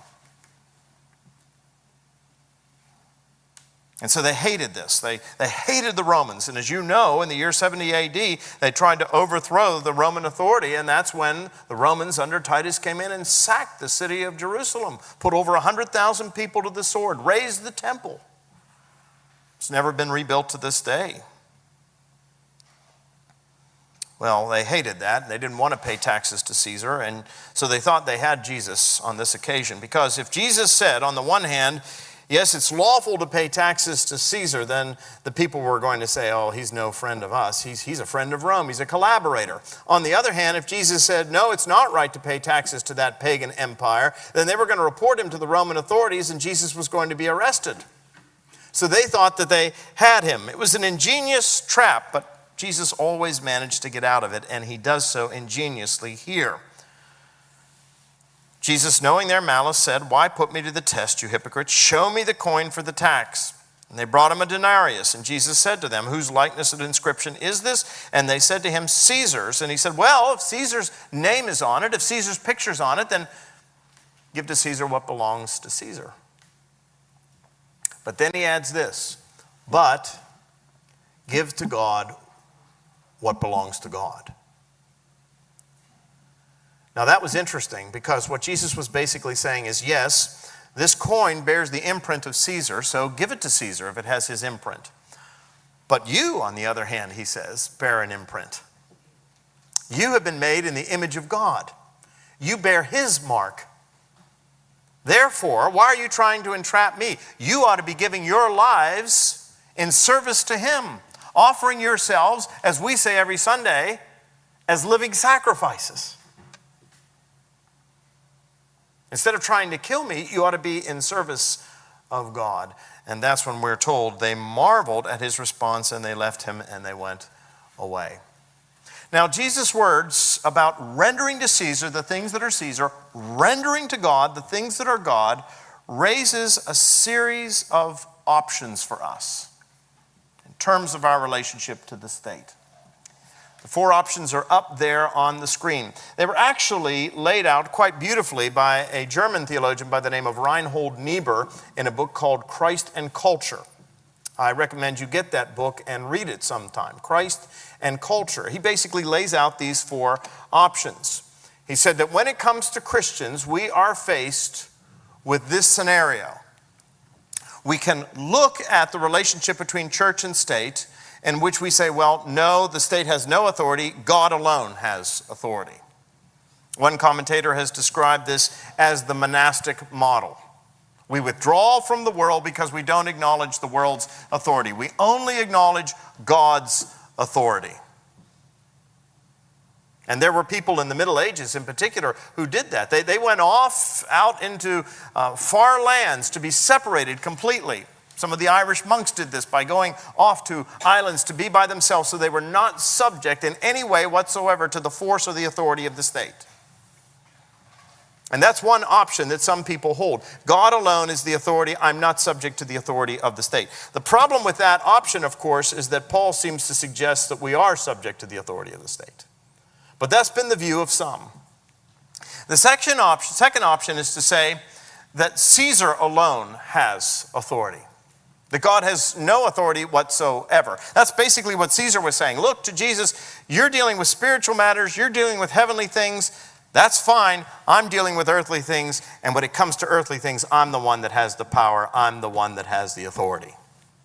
And so they hated this. They, they hated the Romans. And as you know, in the year seventy A D, they tried to overthrow the Roman authority. And that's when the Romans under Titus came in and sacked the city of Jerusalem, put over one hundred thousand people to the sword, razed the temple. It's never been rebuilt to this day. Well, they hated that. They didn't want to pay taxes to Caesar. And so they thought they had Jesus on this occasion. Because if Jesus said, on the one hand, yes, it's lawful to pay taxes to Caesar, then the people were going to say, oh, he's no friend of us. He's, he's a friend of Rome. He's a collaborator. On the other hand, if Jesus said, no, it's not right to pay taxes to that pagan empire, then they were going to report him to the Roman authorities, and Jesus was going to be arrested. So they thought that they had him. It was an ingenious trap, but Jesus always managed to get out of it, and he does so ingeniously here. Jesus, knowing their malice, said, why put me to the test, you hypocrites? Show me the coin for the tax. And they brought him a denarius. And Jesus said to them, whose likeness and inscription is this? And they said to him, Caesar's. And he said, well, if Caesar's name is on it, if Caesar's picture's on it, then give to Caesar what belongs to Caesar. But then he adds this, but give to God what belongs to God. Now that was interesting, because what Jesus was basically saying is, yes, this coin bears the imprint of Caesar, so give it to Caesar if it has his imprint. But you, on the other hand, he says, bear an imprint. You have been made in the image of God. You bear his mark. Therefore, why are you trying to entrap me? You ought to be giving your lives in service to him, offering yourselves, as we say every Sunday, as living sacrifices. Instead of trying to kill me, you ought to be in service of God. And that's when we're told they marveled at his response, and they left him and they went away. Now, Jesus' words about rendering to Caesar the things that are Caesar, rendering to God the things that are God, raises a series of options for us in terms of our relationship to the state. The four options are up there on the screen. They were actually laid out quite beautifully by a German theologian by the name of Reinhold Niebuhr in a book called Christ and Culture. I recommend you get that book and read it sometime. Christ and Culture. He basically lays out these four options. He said that when it comes to Christians, we are faced with this scenario. We can look at the relationship between church and state, in which we say, well, no, the state has no authority. God alone has authority. One commentator has described this as the monastic model. We withdraw from the world because we don't acknowledge the world's authority. We only acknowledge God's authority. And there were people in the Middle Ages in particular who did that. They, they went off out into uh, far lands to be separated completely. Some of the Irish monks did this by going off to islands to be by themselves, so they were not subject in any way whatsoever to the force or the authority of the state. And that's one option that some people hold. God alone is the authority. I'm not subject to the authority of the state. The problem with that option, of course, is that Paul seems to suggest that we are subject to the authority of the state. But that's been the view of some. The second option, second option is to say that Caesar alone has authority. That God has no authority whatsoever. That's basically what Caesar was saying. Look to Jesus, you're dealing with spiritual matters, you're dealing with heavenly things. That's fine. I'm dealing with earthly things, and when it comes to earthly things, I'm the one that has the power. I'm the one that has the authority.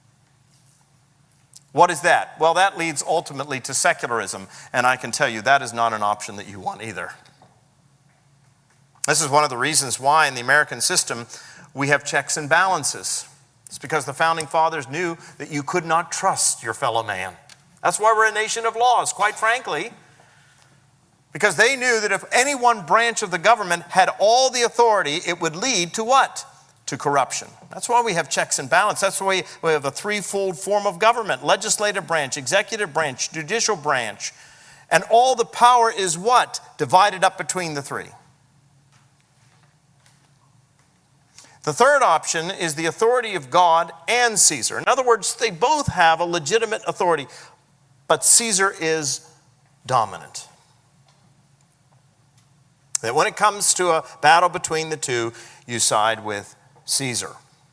What is that? Well, that leads ultimately to secularism, and I can tell you that is not an option that you want either. This is one of the reasons why in the American system we have checks and balances. It's because the founding fathers knew that you could not trust your fellow man. That's why we're a nation of laws, quite frankly. Because they knew that if any one branch of the government had all the authority, it would lead to what? To corruption. That's why we have checks and balances. That's why we have a threefold form of government: legislative branch, executive branch, judicial branch. And all the power is what? Divided up between the three. The third option is the authority of God and Caesar. In other words, they both have a legitimate authority, but Caesar is dominant. That when it comes to a battle between the two, you side with Caesar.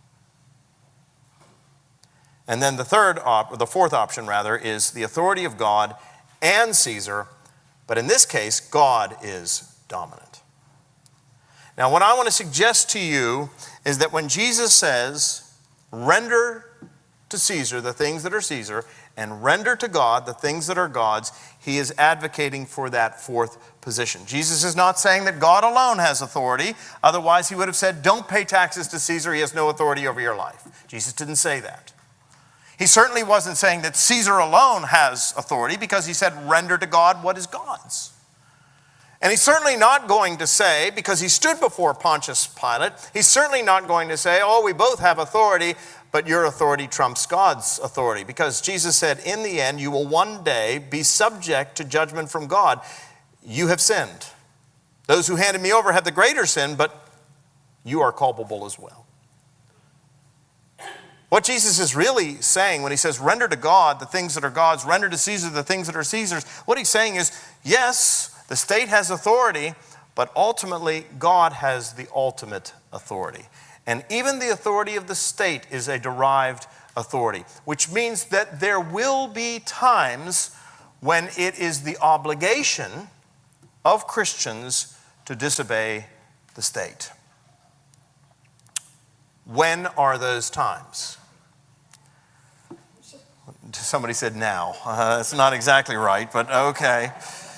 And then the third, op- or the fourth option rather, is the authority of God and Caesar, but in this case, God is dominant. Now, what I want to suggest to you is that when Jesus says, render to Caesar the things that are Caesar, and render to God the things that are God's, he is advocating for that fourth position. Jesus is not saying that God alone has authority. Otherwise, he would have said, don't pay taxes to Caesar. He has no authority over your life. Jesus didn't say that. He certainly wasn't saying that Caesar alone has authority, because he said, render to God what is God's. And he's certainly not going to say, because he stood before Pontius Pilate, he's certainly not going to say, oh, we both have authority, but your authority trumps God's authority. Because Jesus said, in the end, you will one day be subject to judgment from God. You have sinned. Those who handed me over have the greater sin, but you are culpable as well. What Jesus is really saying when he says, render to God the things that are God's, render to Caesar the things that are Caesar's, what he's saying is, yes, the state has authority, but ultimately God has the ultimate authority. And even the authority of the state is a derived authority, which means that there will be times when it is the obligation of Christians to disobey the state. When are those times? Somebody said now. Uh, that's not exactly right, but okay.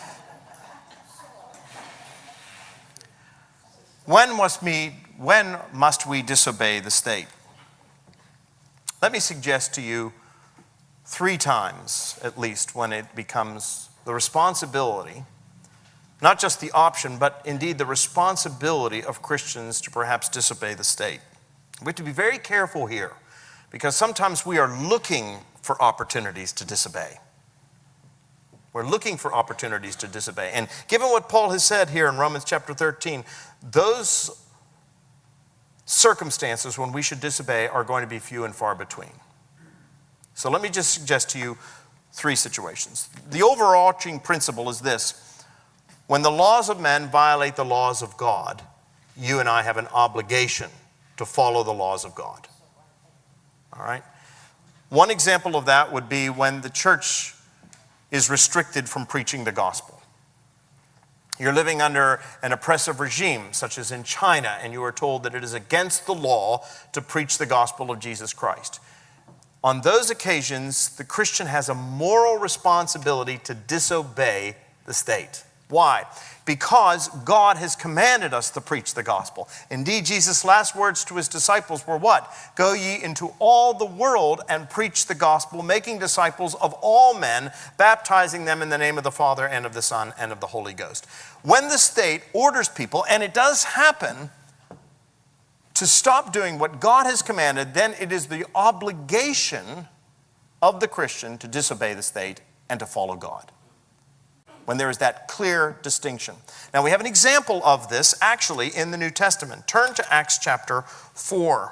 When must we, when must we disobey the state? Let me suggest to you three times, at least, when it becomes the responsibility, not just the option, but indeed the responsibility of Christians to perhaps disobey the state. We have to be very careful here, because sometimes we are looking for opportunities to disobey. We're looking for opportunities to disobey. And given what Paul has said here in Romans chapter thirteen, those circumstances when we should disobey are going to be few and far between. So let me just suggest to you three situations. The overarching principle is this: when the laws of men violate the laws of God, you and I have an obligation to follow the laws of God. All right? One example of that would be when the church is restricted from preaching the gospel. You're living under an oppressive regime, such as in China, and you are told that it is against the law to preach the gospel of Jesus Christ. On those occasions, the Christian has a moral responsibility to disobey the state. Why? Because God has commanded us to preach the gospel. Indeed, Jesus' last words to his disciples were what? Go ye into all the world and preach the gospel, making disciples of all men, baptizing them in the name of the Father and of the Son and of the Holy Ghost. When the state orders people, and it does happen, to stop doing what God has commanded, then it is the obligation of the Christian to disobey the state and to follow God. when there is that clear distinction. Now we have an example of this actually in the New Testament. Turn to Acts chapter four.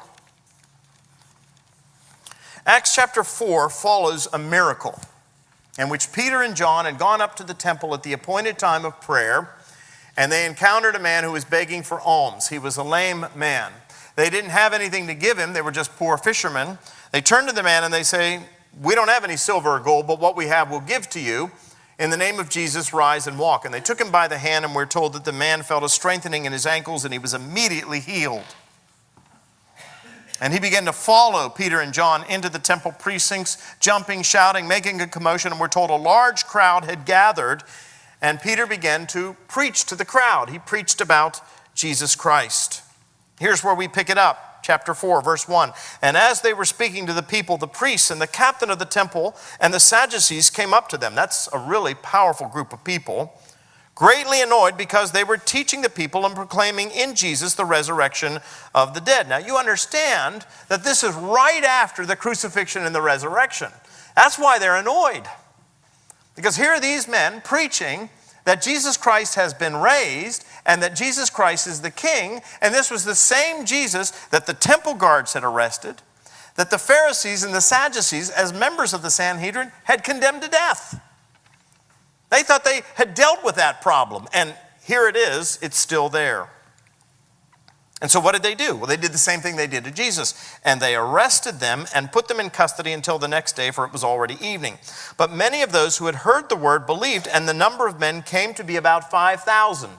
Acts chapter four follows a miracle in which Peter and John had gone up to the temple at the appointed time of prayer, and they encountered a man who was begging for alms. He was a lame man. They didn't have anything to give him. They were just poor fishermen. They turn to the man and they say, "We don't have any silver or gold, but what we have we'll give to you. In the name of Jesus, rise and walk." And they took him by the hand, and we're told that the man felt a strengthening in his ankles, and he was immediately healed. And he began to follow Peter and John into the temple precincts, jumping, shouting, making a commotion. And we're told a large crowd had gathered, and Peter began to preach to the crowd. He preached about Jesus Christ. Here's where we pick it up, chapter four, verse one. "And as they were speaking to the people, the priests and the captain of the temple and the Sadducees came up to them." That's a really powerful group of people. "Greatly annoyed because they were teaching the people and proclaiming in Jesus the resurrection of the dead." Now you understand that this is right after the crucifixion and the resurrection. That's why they're annoyed. Because here are these men preaching that Jesus Christ has been raised and that Jesus Christ is the king. And this was the same Jesus that the temple guards had arrested, that the Pharisees and the Sadducees, as members of the Sanhedrin, had condemned to death. They thought they had dealt with that problem, and here it is, it's still there. And so what did they do? Well, they did the same thing they did to Jesus, and they arrested them and put them in custody until the next day, for it was already evening. But many of those who had heard the word believed, and the number of men came to be about five thousand.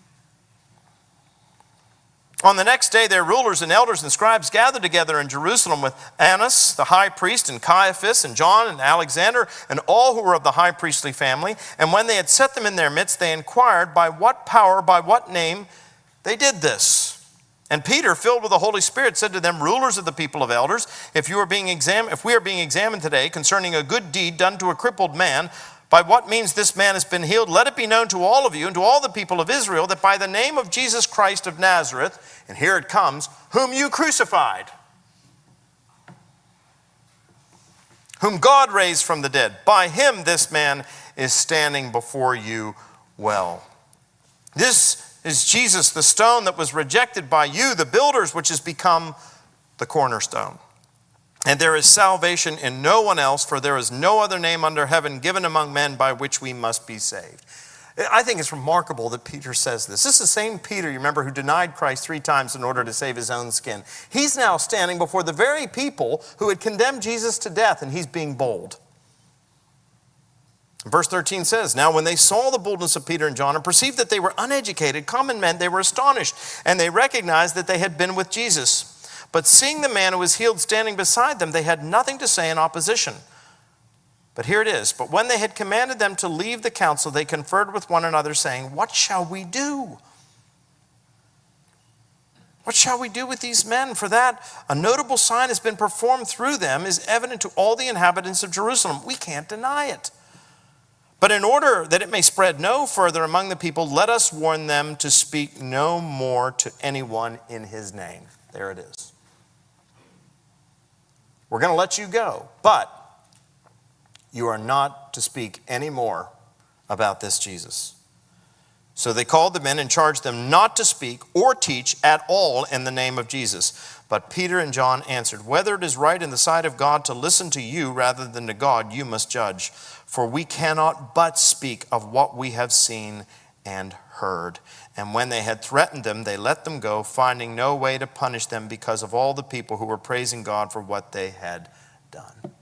On the next day, their rulers and elders and scribes gathered together in Jerusalem with Annas, the high priest, and Caiaphas, and John, and Alexander, and all who were of the high priestly family. And when they had set them in their midst, they inquired by what power, by what name they did this. And Peter, filled with the Holy Spirit, said to them, "Rulers of the people of elders, if you are being examined, if we are being examined today concerning a good deed done to a crippled man, by what means this man has been healed, let it be known to all of you and to all the people of Israel that by the name of Jesus Christ of Nazareth," and here it comes, "whom you crucified, whom God raised from the dead, by him this man is standing before you well. This is Jesus, the stone that was rejected by you, the builders, which has become the cornerstone. And there is salvation in no one else, for there is no other name under heaven given among men by which we must be saved." I think it's remarkable that Peter says this. This is the same Peter, you remember, who denied Christ three times in order to save his own skin. He's now standing before the very people who had condemned Jesus to death, and he's being bold. Verse thirteen says, "Now when they saw the boldness of Peter and John and perceived that they were uneducated, common men, they were astonished, and they recognized that they had been with Jesus. But seeing the man who was healed standing beside them, they had nothing to say in opposition." But here it is. "But when they had commanded them to leave the council, they conferred with one another, saying, 'What shall we do? What shall we do with these men? For that a notable sign has been performed through them is evident to all the inhabitants of Jerusalem. We can't deny it. But in order that it may spread no further among the people, let us warn them to speak no more to anyone in his name.'" There it is. "We're going to let you go, but you are not to speak any more about this Jesus." So they called the men and charged them not to speak or teach at all in the name of Jesus. But Peter and John answered, "Whether it is right in the sight of God to listen to you rather than to God, you must judge. For we cannot but speak of what we have seen and heard." And when they had threatened them, they let them go, finding no way to punish them because of all the people who were praising God for what they had done.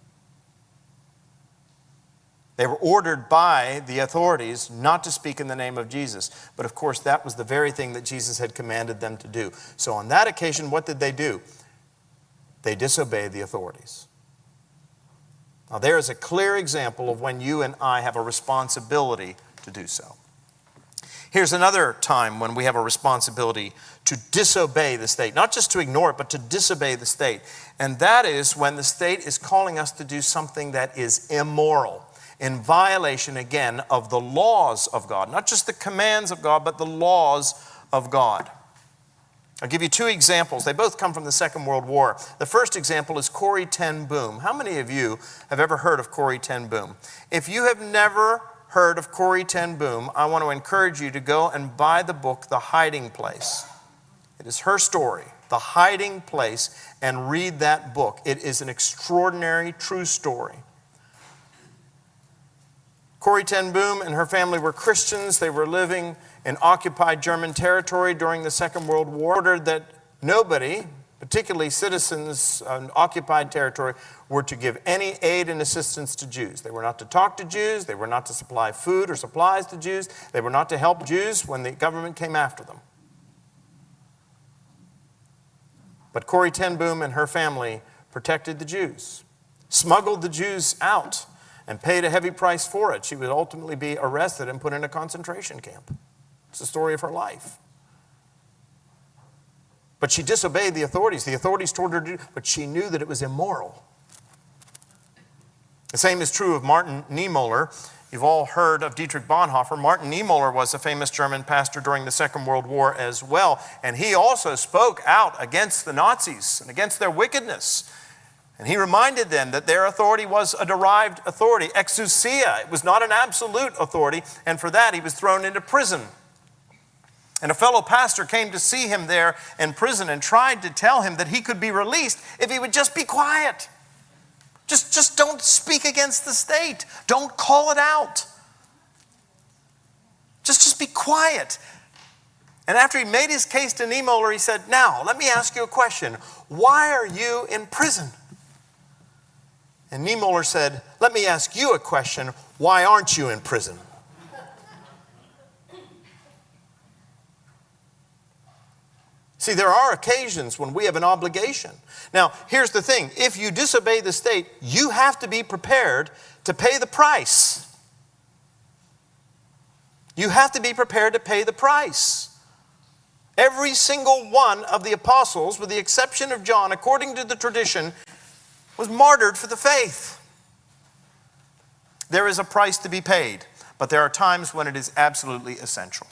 They were ordered by the authorities not to speak in the name of Jesus. But of course, that was the very thing that Jesus had commanded them to do. So on that occasion, what did they do? They disobeyed the authorities. Now, there is a clear example of when you and I have a responsibility to do so. Here's another time when we have a responsibility to disobey the state. Not just to ignore it, but to disobey the state. And that is when the state is calling us to do something that is immoral, in violation, again, of the laws of God. Not just the commands of God, but the laws of God. I'll give you two examples. They both come from the Second World War. The first example is Corrie ten Boom. How many of you have ever heard of Corrie ten Boom? If you have never heard of Corrie ten Boom, I want to encourage you to go and buy the book, The Hiding Place. It is her story, The Hiding Place, and read that book. It is an extraordinary, true story. Corrie ten Boom and her family were Christians. They were living in occupied German territory during the Second World War. Ordered that nobody, particularly citizens in occupied territory, were to give any aid and assistance to Jews. They were not to talk to Jews. They were not to supply food or supplies to Jews. They were not to help Jews when the government came after them. But Corrie ten Boom and her family protected the Jews, smuggled the Jews out, and paid a heavy price for it. She would ultimately be arrested and put in a concentration camp. It's the story of her life. But she disobeyed the authorities. The authorities told her to do, but she knew that it was immoral. The same is true of Martin Niemöller. You've all heard of Dietrich Bonhoeffer. Martin Niemöller was a famous German pastor during the Second World War as well. And he also spoke out against the Nazis and against their wickedness. And he reminded them that their authority was a derived authority, exousia. It was not an absolute authority, and for that he was thrown into prison. And a fellow pastor came to see him there in prison and tried to tell him that he could be released if he would just be quiet. Just, just don't speak against the state. Don't call it out. Just, just be quiet. And after he made his case to Niemöller, he said, "Now, let me ask you a question. Why are you in prison?" And Niemöller said, "Let me ask you a question. Why aren't you in prison?" See, there are occasions when we have an obligation. Now, here's the thing. If you disobey the state, you have to be prepared to pay the price. You have to be prepared to pay the price. Every single one of the apostles, with the exception of John, according to the tradition, was martyred for the faith. There is a price to be paid, but there are times when it is absolutely essential.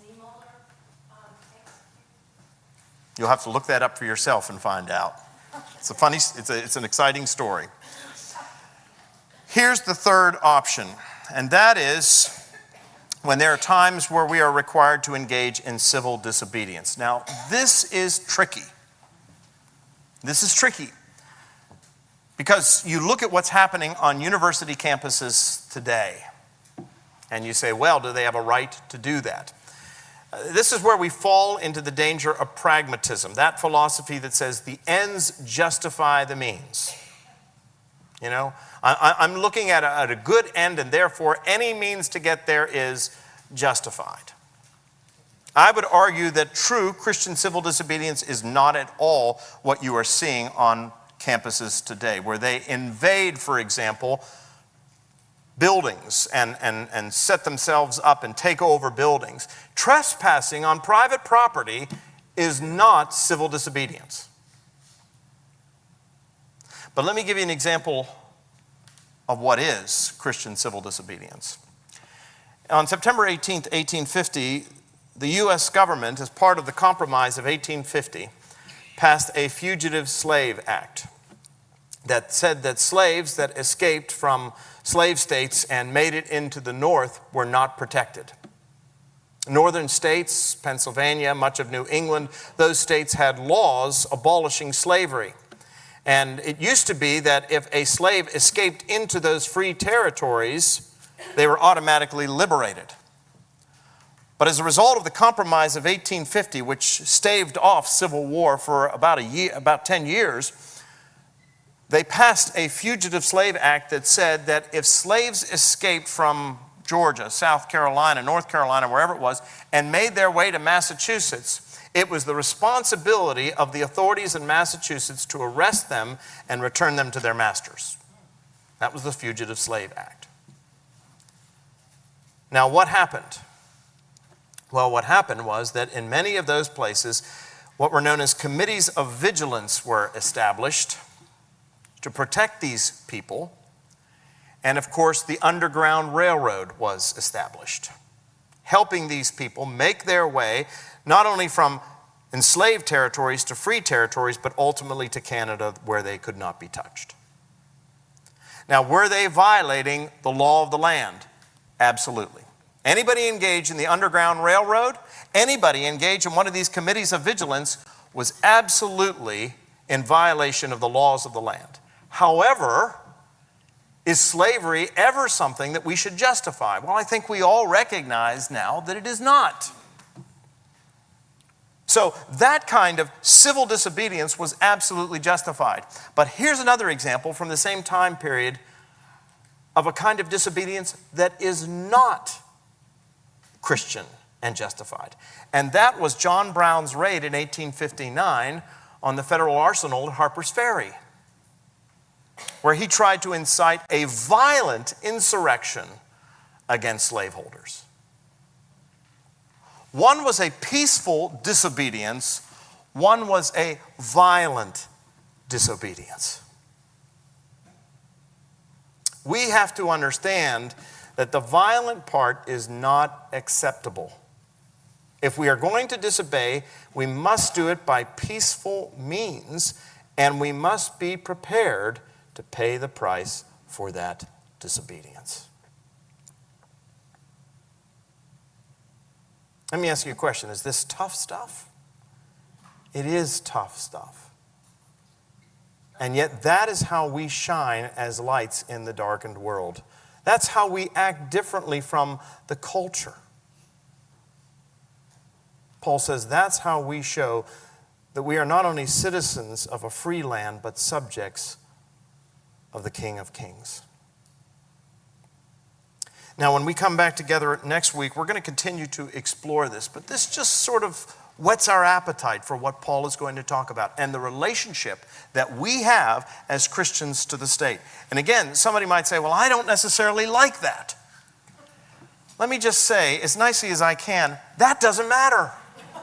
You'll have to look that up for yourself and find out. It's a funny, it's, a, it's an exciting story. Here's the third option, and that is when there are times where we are required to engage in civil disobedience. Now, this is tricky. This is tricky because you look at what's happening on university campuses today, and you say, well, do they have a right to do that? This is where we fall into the danger of pragmatism, that philosophy that says the ends justify the means. You know, I, I'm looking at a, at a good end, and therefore any means to get there is justified. I would argue that true Christian civil disobedience is not at all what you are seeing on campuses today, where they invade, for example, buildings and, and, and set themselves up and take over buildings. Trespassing on private property is not civil disobedience. But let me give you an example of what is Christian civil disobedience. On September eighteenth, eighteen fifty, the U S government, as part of the Compromise of eighteen fifty, passed a Fugitive Slave Act that said that slaves that escaped from slave states and made it into the North were not protected. Northern states, Pennsylvania, much of New England, those states had laws abolishing slavery. And it used to be that if a slave escaped into those free territories, they were automatically liberated. But as a result of the Compromise of eighteen fifty, which staved off civil war for about a year, about ten years, they passed a Fugitive Slave Act that said that if slaves escaped from Georgia, South Carolina, North Carolina, wherever it was, and made their way to Massachusetts, it was the responsibility of the authorities in Massachusetts to arrest them and return them to their masters. That was the Fugitive Slave Act. Now, what happened? Well, what happened was that in many of those places, what were known as committees of vigilance were established to protect these people. And of course, the Underground Railroad was established, helping these people make their way not only from enslaved territories to free territories, but ultimately to Canada, where they could not be touched. Now, were they violating the law of the land? Absolutely. Anybody engaged in the Underground Railroad, anybody engaged in one of these committees of vigilance was absolutely in violation of the laws of the land. However, is slavery ever something that we should justify? Well, I think we all recognize now that it is not. So that kind of civil disobedience was absolutely justified. But here's another example from the same time period of a kind of disobedience that is not Christian and justified. And that was John Brown's raid in eighteen fifty-nine on the Federal Arsenal at Harper's Ferry, where he tried to incite a violent insurrection against slaveholders. One was a peaceful disobedience, one was a violent disobedience. We have to understand that the violent part is not acceptable. If we are going to disobey, we must do it by peaceful means, and we must be prepared to pay the price for that disobedience. Let me ask you a question. Is this tough stuff? It is tough stuff. And yet that is how we shine as lights in the darkened world. That's how we act differently from the culture. Paul says that's how we show that we are not only citizens of a free land, but subjects of the King of Kings. Now, when we come back together next week, we're going to continue to explore this, but this just sort of whets our appetite for what Paul is going to talk about and the relationship that we have as Christians to the state. And again, somebody might say, well, I don't necessarily like that. Let me just say, as nicely as I can, that doesn't matter.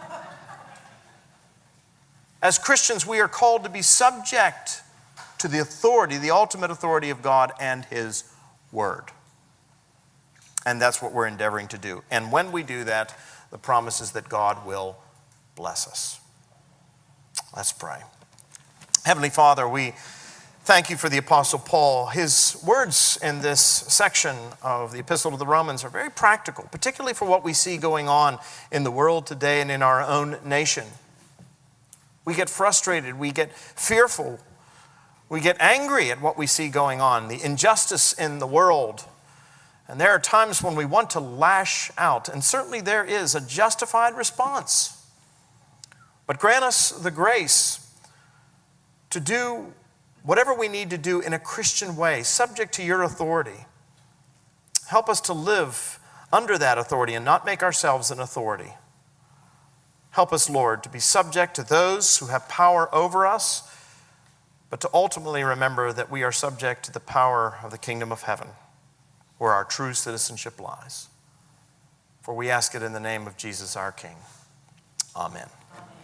As Christians, we are called to be subject to the authority, the ultimate authority of God and His Word. And that's what we're endeavoring to do. And when we do that, the promise is that God will bless us. Let's pray. Heavenly Father, we thank you for the Apostle Paul. His words in this section of the Epistle to the Romans are very practical, particularly for what we see going on in the world today and in our own nation. We get frustrated, we get fearful, we get angry at what we see going on, the injustice in the world. And there are times when we want to lash out, and certainly there is a justified response. But grant us the grace to do whatever we need to do in a Christian way, subject to your authority. Help us to live under that authority and not make ourselves an authority. Help us, Lord, to be subject to those who have power over us, but to ultimately remember that we are subject to the power of the kingdom of heaven, where our true citizenship lies. For we ask it in the name of Jesus our King. Amen.